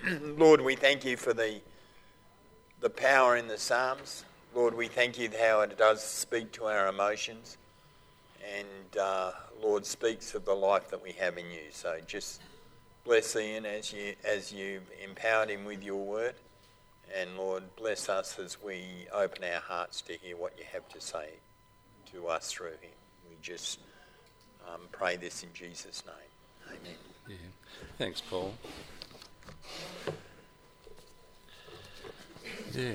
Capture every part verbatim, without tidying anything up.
Lord, we thank you for the the power in the Psalms. Lord, we thank you how it does speak to our emotions, and uh, Lord, speaks of the life that we have in you. So just bless Ian as you as you've empowered him with your word, and Lord, bless us as we open our hearts to hear what you have to say to us through him. We just um, pray this in Jesus' name. Amen. Yeah. Thanks, Paul. Yeah.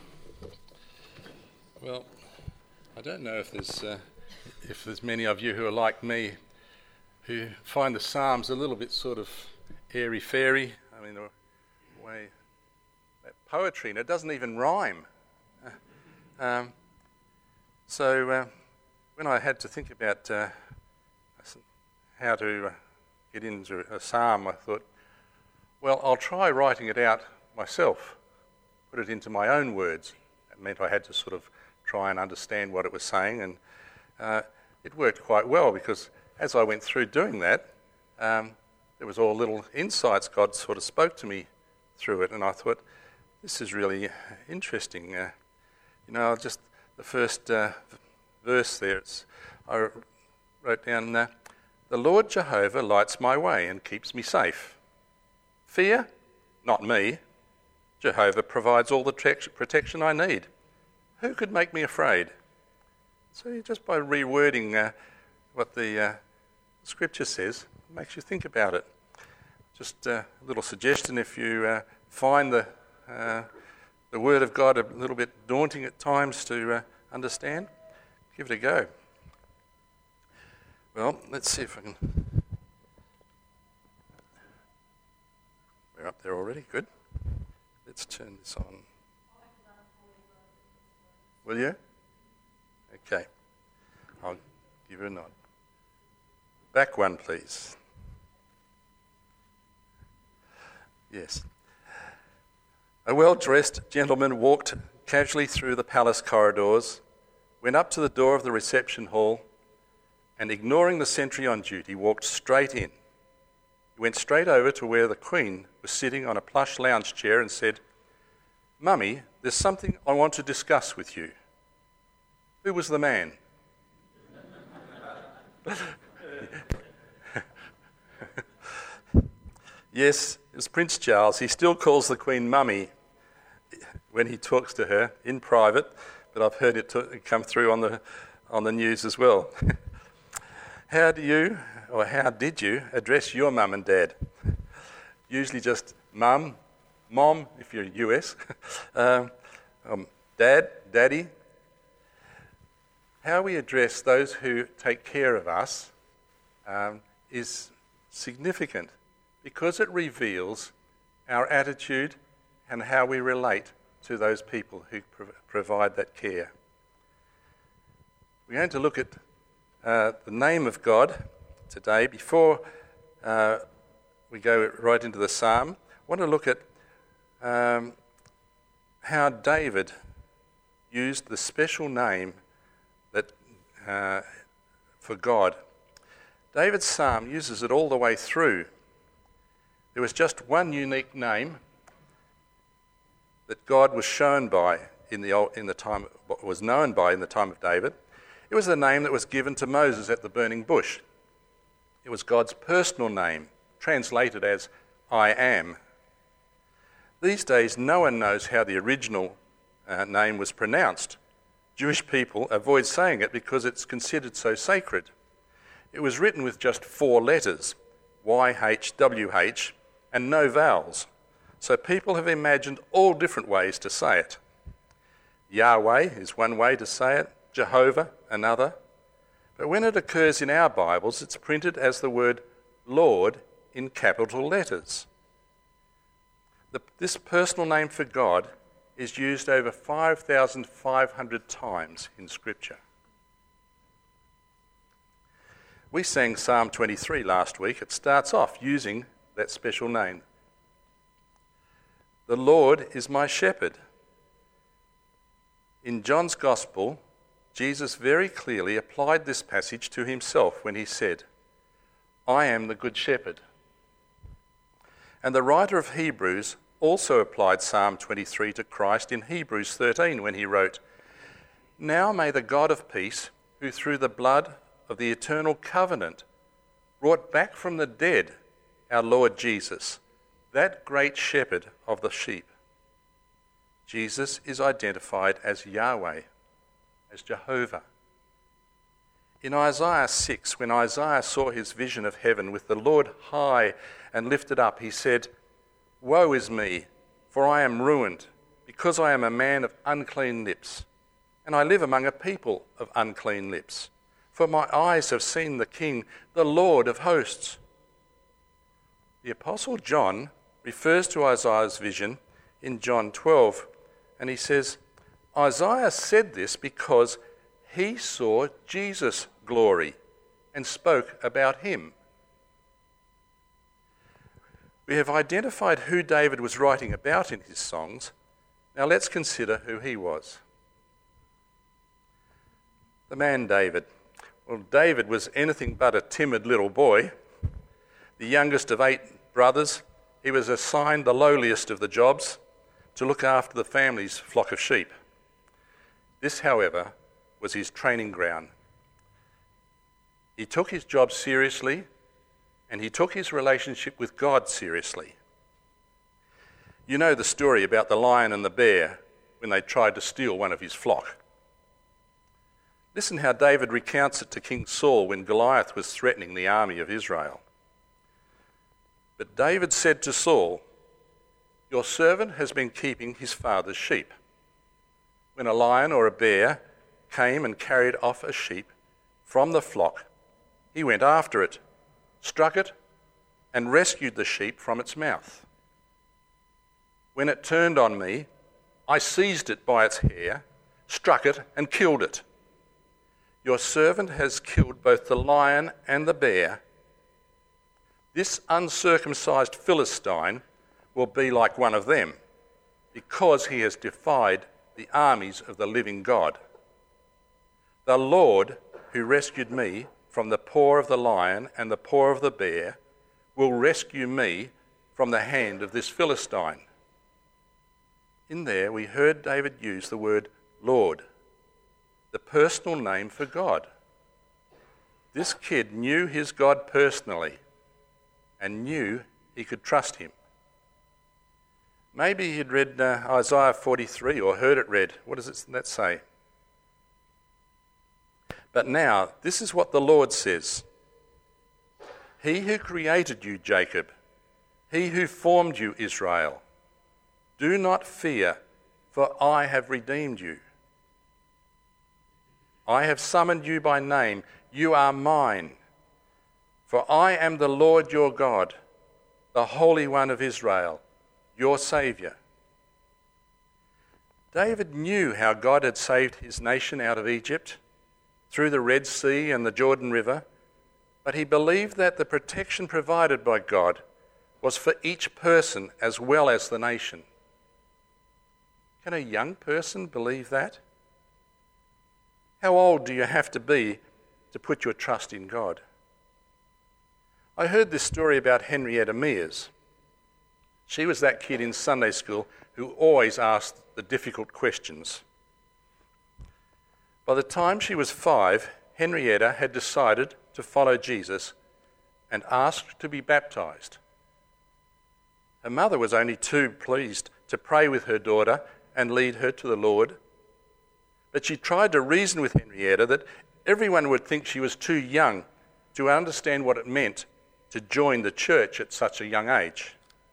Well, I don't know if there's uh, if there's many of you who are like me, who find the Psalms a little bit sort of airy-fairy. I mean, the way that poetry, and it doesn't even rhyme. Uh, um, so uh, when I had to think about uh, how to uh, get into a psalm, I thought, well, I'll try writing it out myself, put it into my own words. It meant I had to sort of try and understand what it was saying, and uh, it worked quite well, because as I went through doing that, um, there was all little insights God sort of spoke to me through it, and I thought, this is really interesting. Uh, you know, just the first uh, verse there, it's, I wrote down, uh, the Lord Jehovah lights my way and keeps me safe. Fear? Not me. Jehovah provides all the protection I need. Who could make me afraid? So just by rewording uh, what the uh, scripture says, it makes you think about it. Just uh, a little suggestion, if you uh, find the uh, the word of God a little bit daunting at times to uh, understand, give it a go. Well, let's see if I can... We're up there already, good. Let's turn this on. Will you? Okay. I'll give you a nod. Back one, please. Yes. A well-dressed gentleman walked casually through the palace corridors, went up to the door of the reception hall, and ignoring the sentry on duty, walked straight in. He went straight over to where the Queen was sitting on a plush lounge chair and said, "Mummy, there's something I want to discuss with you." Who was the man? Yes, it was Prince Charles. He still calls the Queen Mummy when he talks to her in private, but I've heard it t- come through on the on the news as well. How do you, or how did you, address your mum and dad? Usually just mum, mom, if you're U S, um, um, dad, daddy. How we address those who take care of us um, is significant, because it reveals our attitude and how we relate to those people who pro- provide that care. We're going to look at uh, the name of God today. Before uh, we go right into the psalm, I want to look at um, how David used the special name that uh, for God. David's psalm uses it all the way through. There was just one unique name that God was shown by in the old, in the time was known by in the time of David. It was the name that was given to Moses at the burning bush. It was God's personal name, translated as I am. These days, no one knows how the original uh, name was pronounced. Jewish people avoid saying it because it's considered so sacred. It was written with just four letters, Y H W H, and no vowels. So people have imagined all different ways to say it. Yahweh is one way to say it, Jehovah another. But when it occurs in our Bibles, it's printed as the word Lord in capital letters. The, this personal name for God is used over five thousand five hundred times in Scripture. We sang Psalm twenty-three last week. It starts off using that special name. The Lord is my shepherd. In John's Gospel, Jesus very clearly applied this passage to himself when he said, I am the good shepherd. And the writer of Hebrews also applied Psalm twenty-three to Christ in Hebrews thirteen when he wrote, "Now may the God of peace, who through the blood of the eternal covenant brought back from the dead our Lord Jesus, that great shepherd of the sheep." Jesus is identified as Yahweh, as Jehovah. In Isaiah six, when Isaiah saw his vision of heaven with the Lord high and lifted up, he said, "Woe is me, for I am ruined, because I am a man of unclean lips, and I live among a people of unclean lips. For my eyes have seen the King, the Lord of hosts." The Apostle John refers to Isaiah's vision in John twelve, and he says, "Isaiah said this because he saw Jesus' glory and spoke about him." We have identified who David was writing about in his songs. Now let's consider who he was. The man David. Well, David was anything but a timid little boy. The youngest of eight brothers, he was assigned the lowliest of the jobs to look after the family's flock of sheep. This, however, was his training ground. He took his job seriously, and he took his relationship with God seriously. You know the story about the lion and the bear when they tried to steal one of his flock. Listen how David recounts it to King Saul when Goliath was threatening the army of Israel. But David said to Saul, "Your servant has been keeping his father's sheep. When a lion or a bear came and carried off a sheep from the flock, he went after it, struck it, and rescued the sheep from its mouth. When it turned on me, I seized it by its hair, struck it, and killed it. Your servant has killed both the lion and the bear. This uncircumcised Philistine will be like one of them, because he has defied the armies of the living God. The Lord, who rescued me from the paw of the lion and the paw of the bear, will rescue me from the hand of this Philistine." In there we heard David use the word Lord, the personal name for God. This kid knew his God personally and knew he could trust him. Maybe he'd read uh, Isaiah forty-three or heard it read. What does it, that say? But now, this is what the Lord says. "He who created you, Jacob, he who formed you, Israel, do not fear, for I have redeemed you. I have summoned you by name. You are mine. For I am the Lord your God, the Holy One of Israel, your Saviour." David knew how God had saved his nation out of Egypt, through the Red Sea and the Jordan River, but he believed that the protection provided by God was for each person as well as the nation. Can a young person believe that? How old do you have to be to put your trust in God? I heard this story about Henrietta Mears. She was that kid in Sunday school who always asked the difficult questions. By the time she was five, Henrietta had decided to follow Jesus and asked to be baptized. Her mother was only too pleased to pray with her daughter and lead her to the Lord. But she tried to reason with Henrietta that everyone would think she was too young to understand what it meant to join the church at such a young age.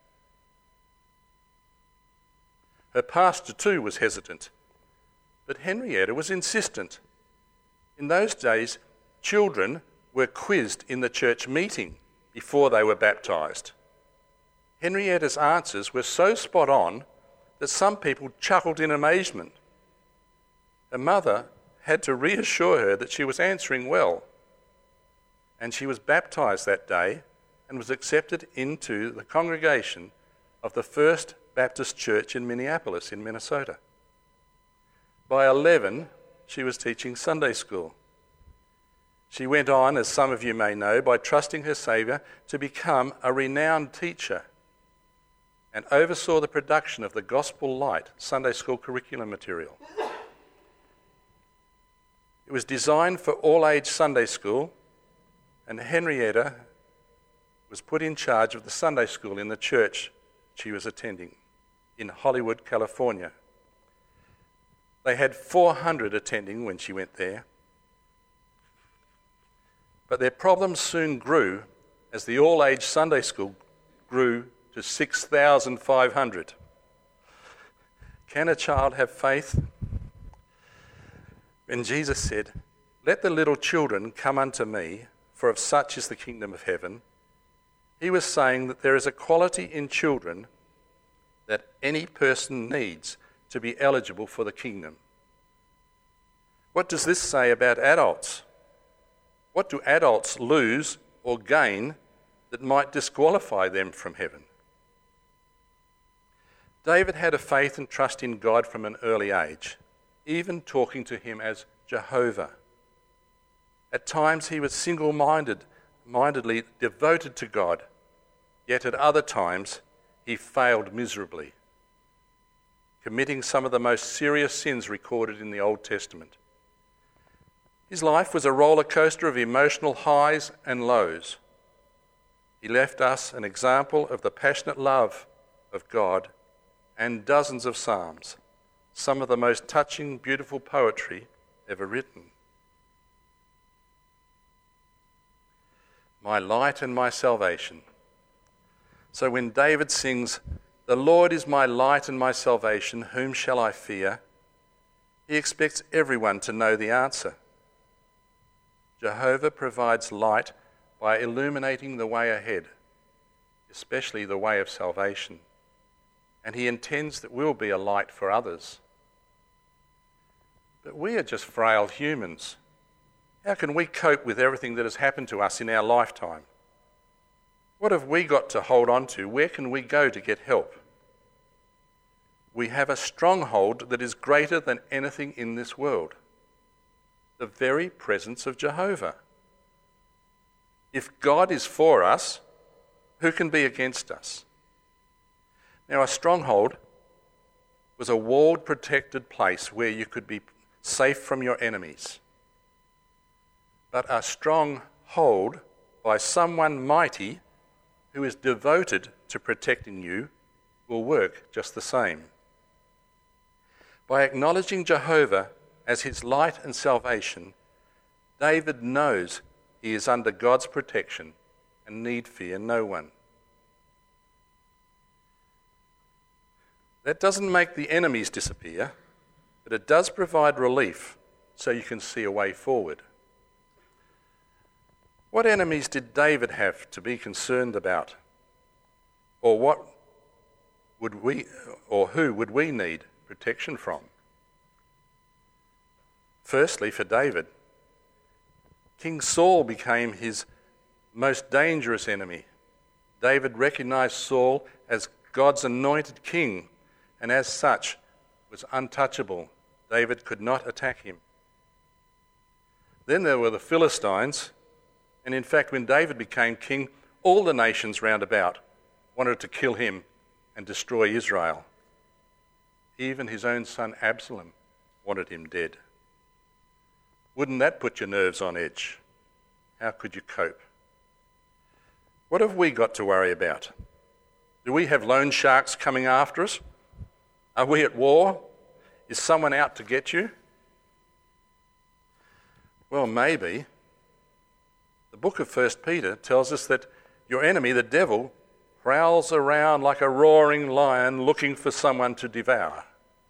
Her pastor too was hesitant, but Henrietta was insistent. In those days, children were quizzed in the church meeting before they were baptised. Henrietta's answers were so spot on that some people chuckled in amazement. Her mother had to reassure her that she was answering well, and she was baptised that day and was accepted into the congregation of the First Baptist Church in Minneapolis in Minnesota. By eleven, she was teaching Sunday school. She went on, as some of you may know, by trusting her Saviour to become a renowned teacher and oversaw the production of the Gospel Light Sunday School curriculum material. It was designed for all-age Sunday school, and Henrietta was put in charge of the Sunday school in the church she was attending in Hollywood, California. They had four hundred attending when she went there. But their problems soon grew as the all-age Sunday school grew to six thousand five hundred. Can a child have faith? When Jesus said, "Let the little children come unto me, for of such is the kingdom of heaven," he was saying that there is a quality in children that any person needs to be eligible for the kingdom. What does this say about adults? What do adults lose or gain that might disqualify them from heaven? David had a faith and trust in God from an early age, even talking to him as Jehovah. At times he was single-minded, mindedly devoted to God, yet at other times he failed miserably, committing some of the most serious sins recorded in the Old Testament. His life was a roller coaster of emotional highs and lows. He left us an example of the passionate love of God and dozens of psalms, some of the most touching, beautiful poetry ever written. My light and my salvation. So when David sings, "The Lord is my light and my salvation, whom shall I fear?" he expects everyone to know the answer. Jehovah provides light by illuminating the way ahead, especially the way of salvation, and he intends that we'll be a light for others. But we are just frail humans. How can we cope with everything that has happened to us in our lifetime? What have we got to hold on to? Where can we go to get help? We have a stronghold that is greater than anything in this world: the very presence of Jehovah. If God is for us, who can be against us? Now, a stronghold was a walled, protected place where you could be safe from your enemies. But a stronghold by someone mighty who is devoted to protecting you will work just the same. By acknowledging Jehovah as his light and salvation, David knows he is under God's protection and need fear no one. That doesn't make the enemies disappear, but it does provide relief so you can see a way forward. What enemies did David have to be concerned about? Or what would we, or who would we need protection from? Firstly, for David, King Saul became his most dangerous enemy. David recognized Saul as God's anointed king, and as such was untouchable. David could not attack him. Then there were the Philistines, and in fact, when David became king, all the nations round about wanted to kill him and destroy Israel. Even his own son Absalom wanted him dead. Wouldn't that put your nerves on edge? How could you cope? What have we got to worry about? Do we have loan sharks coming after us? Are we at war? Is someone out to get you? Well, maybe. The book of First Peter tells us that your enemy, the devil, prowls around like a roaring lion looking for someone to devour.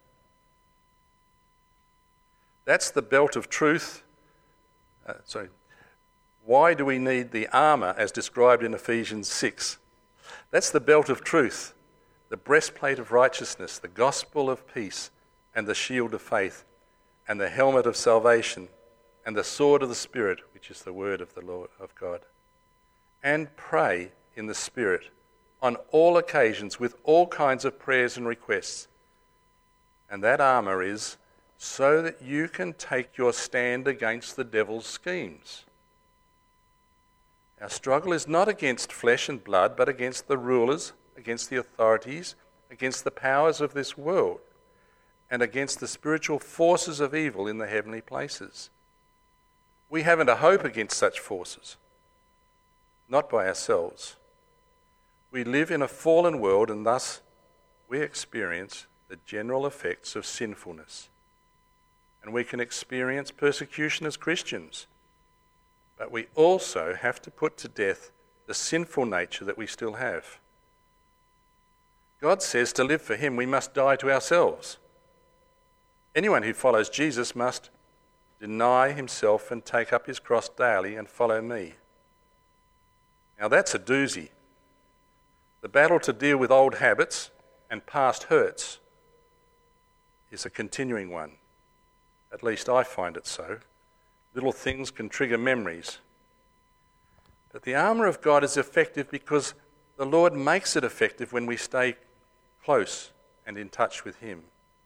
That's the belt of truth. Uh, sorry. Why do we need the armour as described in Ephesians six? That's the belt of truth, the breastplate of righteousness, the gospel of peace, and the shield of faith, and the helmet of salvation, and the sword of the Spirit, which is the word of the Lord of God. And pray in the Spirit on all occasions with all kinds of prayers and requests. And that armour is so that you can take your stand against the devil's schemes. Our struggle is not against flesh and blood, but against the rulers, against the authorities, against the powers of this world, and against the spiritual forces of evil in the heavenly places. We haven't a hope against such forces, not by ourselves. We live in a fallen world, and thus we experience the general effects of sinfulness. And we can experience persecution as Christians, but we also have to put to death the sinful nature that we still have. God says to live for him, we must die to ourselves. Anyone who follows Jesus must deny himself and take up his cross daily and follow me. Now that's a doozy. The battle to deal with old habits and past hurts is a continuing one. At least I find it so. Little things can trigger memories. But the armour of God is effective because the Lord makes it effective when we stay close and in touch with him.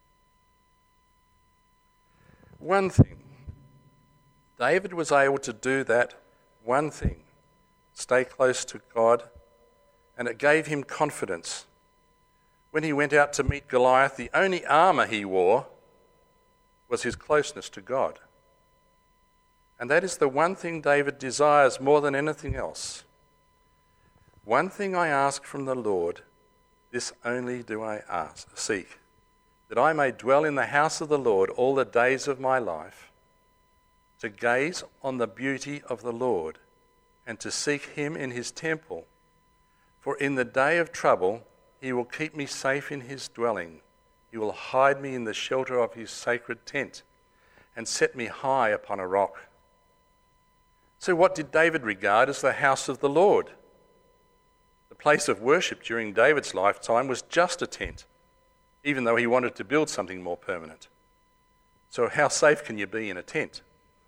One thing, David was able to do that one thing, stay close to God, and it gave him confidence. When he went out to meet Goliath, the only armour he wore was his closeness to God. And that is the one thing David desires more than anything else. One thing I ask from the Lord, this only do I ask, seek, that I may dwell in the house of the Lord all the days of my life, to gaze on the beauty of the Lord and to seek him in his temple. For in the day of trouble he will keep me safe in his dwelling. He will hide me in the shelter of his sacred tent and set me high upon a rock. So what did David regard as the house of the Lord? The place of worship during David's lifetime was just a tent, even though he wanted to build something more permanent. So how safe can you be in a tent?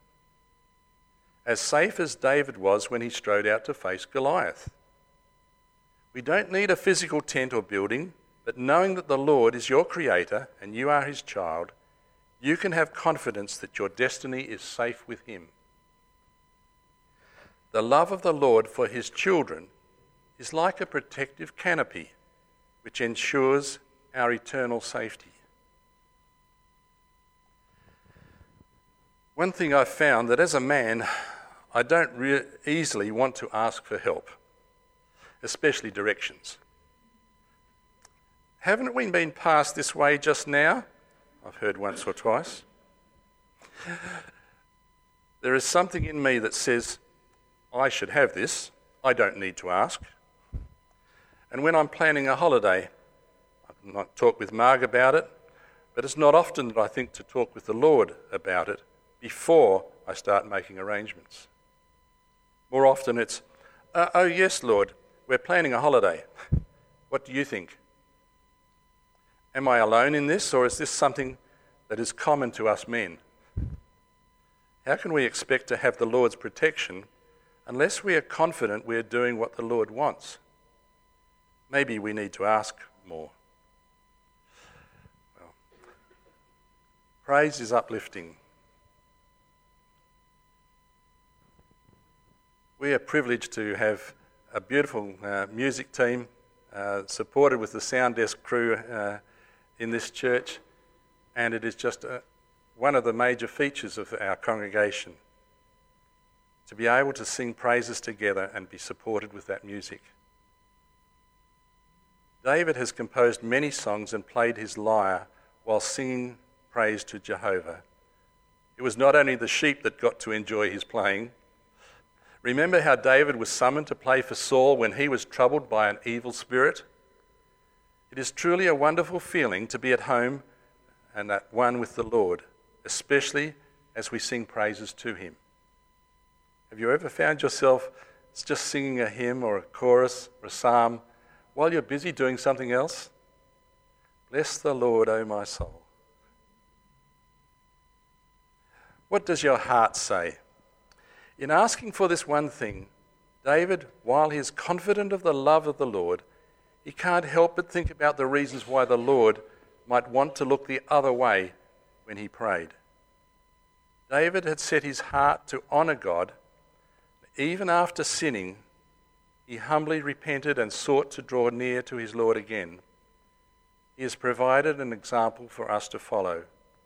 As safe as David was when he strode out to face Goliath. We don't need a physical tent or building, but knowing that the Lord is your creator and you are his child, you can have confidence that your destiny is safe with him. The love of the Lord for his children is like a protective canopy which ensures our eternal safety. One thing I've found that as a man, I don't re- easily want to ask for help, especially directions. Haven't we been passed this way just now? I've heard once or twice. There is something in me that says, I should have this, I don't need to ask. And when I'm planning a holiday, I might talk with Marg about it, but it's not often that I think to talk with the Lord about it before I start making arrangements. More often it's, uh, oh yes, Lord, we're planning a holiday. What do you think? Am I alone in this, or is this something that is common to us men? How can we expect to have the Lord's protection unless we are confident we are doing what the Lord wants? Maybe we need to ask more. Well, praise is uplifting. We are privileged to have a beautiful uh, music team uh, supported with the sound desk crew uh, in this church, and it is just a, one of the major features of our congregation to be able to sing praises together and be supported with that music. David has composed many songs and played his lyre while singing praise to Jehovah. It was not only the sheep that got to enjoy his playing. Remember how David was summoned to play for Saul when he was troubled by an evil spirit? It is truly a wonderful feeling to be at home and at one with the Lord, especially as we sing praises to him. Have you ever found yourself just singing a hymn or a chorus or a psalm while you're busy doing something else? Bless the Lord, O my soul. What does your heart say? In asking for this one thing, David, while he is confident of the love of the Lord, he can't help but think about the reasons why the Lord might want to look the other way when he prayed. David had set his heart to honour God. Even after sinning, he humbly repented and sought to draw near to his Lord again. He has provided an example for us to follow.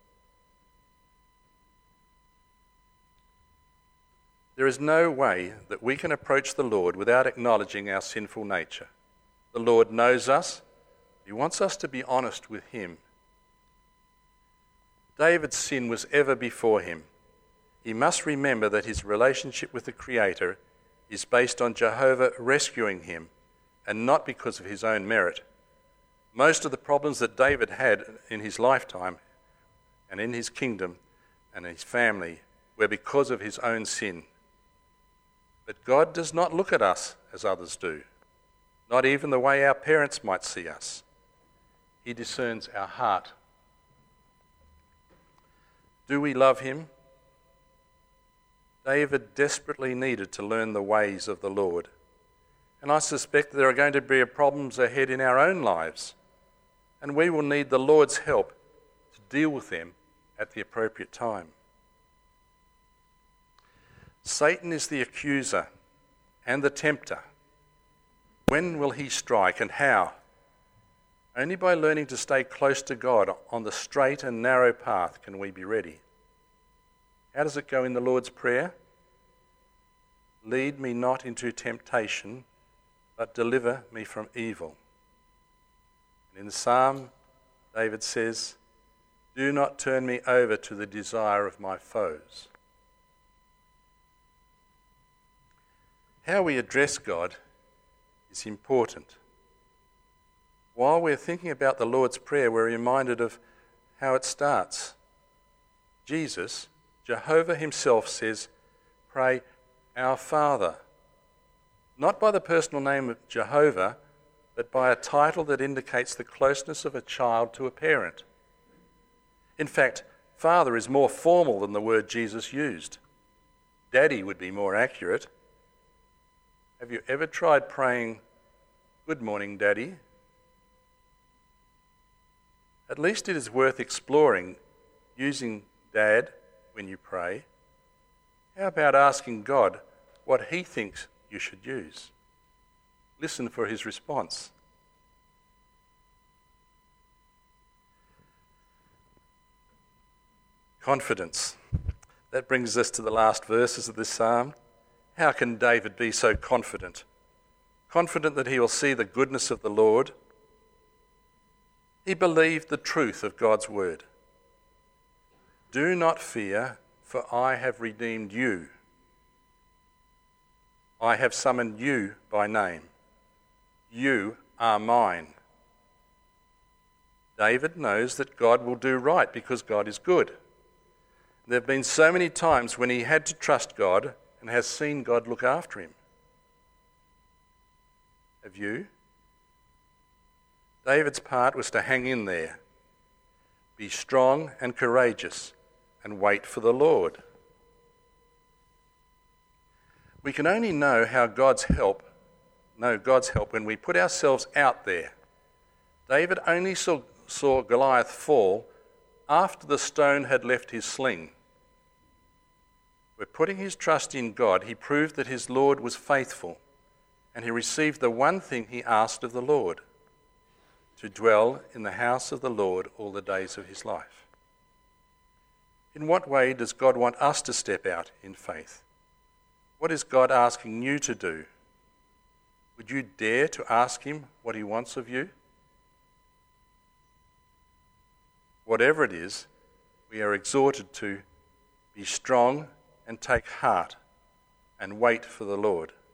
There is no way that we can approach the Lord without acknowledging our sinful nature. The Lord knows us. He wants us to be honest with him. David's sin was ever before him. He must remember that his relationship with the Creator is based on Jehovah rescuing him and not because of his own merit. Most of the problems that David had in his lifetime and in his kingdom and his family were because of his own sin. But God does not look at us as others do, not even the way our parents might see us. He discerns our heart. Do we love him? David desperately needed to learn the ways of the Lord. And I suspect there are going to be problems ahead in our own lives. And we will need the Lord's help to deal with them at the appropriate time. Satan is the accuser and the tempter. When will he strike and how? Only by learning to stay close to God on the straight and narrow path can we be ready. How does it go in the Lord's Prayer? Lead me not into temptation, but deliver me from evil. And in the Psalm, David says, do not turn me over to the desire of my foes. How we address God is important. While we're thinking about the Lord's Prayer, we're reminded of how it starts. Jesus, Jehovah himself, says, pray, our Father, not by the personal name of Jehovah, but by a title that indicates the closeness of a child to a parent. In fact, Father is more formal than the word Jesus used. Daddy would be more accurate. Have you ever tried praying, good morning, Daddy? At least it is worth exploring using Dad when you pray. How about asking God what he thinks you should use? Listen for his response. Confidence. That brings us to the last verses of this psalm. How can David be so confident? Confident that he will see the goodness of the Lord. He believed the truth of God's word. Do not fear, for I have redeemed you. I have summoned you by name. You are mine. David knows that God will do right because God is good. There have been so many times when he had to trust God and has seen God look after him. Have you? David's part was to hang in there, be strong and courageous, and wait for the Lord. We can only know how God's help, know God's help when we put ourselves out there. David only saw, saw Goliath fall after the stone had left his sling. By putting his trust in God, he proved that his Lord was faithful, and he received the one thing he asked of the Lord, to dwell in the house of the Lord all the days of his life. In what way does God want us to step out in faith? What is God asking you to do? Would you dare to ask him what he wants of you? Whatever it is, we are exhorted to be strong and take heart and wait for the Lord.